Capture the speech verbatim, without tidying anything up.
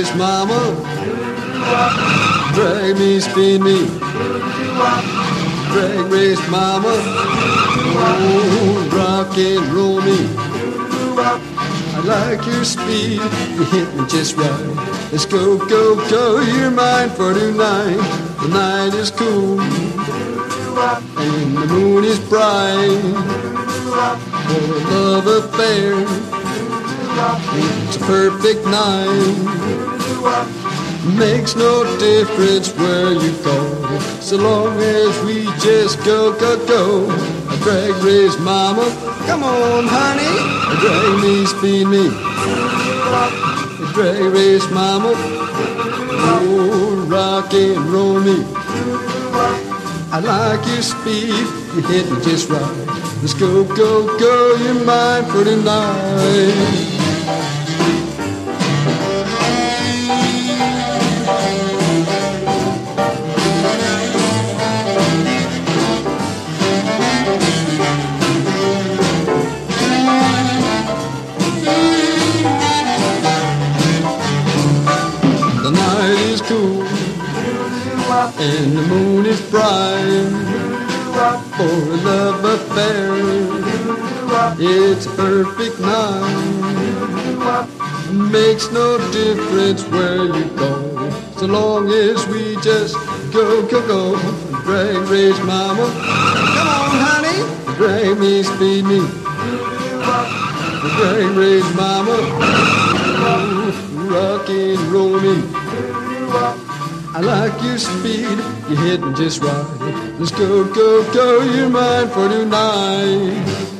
race mama, drag me, spin me, drag race mama, oh, rock and roll me. I like your speed, you hit me just right. Let's go, go, go, you're mine for tonight. The night is cool and the moon is bright. For a love affair, it's a perfect night. Makes no difference where you go, so long as we just go, go, go. A drag race mama, come on honey, a drag me, spin me. A drag race mama, oh, rock and roll me. I like your speed, you hit me just right. Let's go, go, go, you're mine for tonight. The night is cool and the moon is bright. For a love affair, it's a perfect night. Makes no difference where you go, so long as we just go, go, go. Drag race mama, come on honey, drag me, speed me. Drag race mama, rock and roll me. I like your speed, you're hitting just right. Let's go, go, go, you're mine for tonight.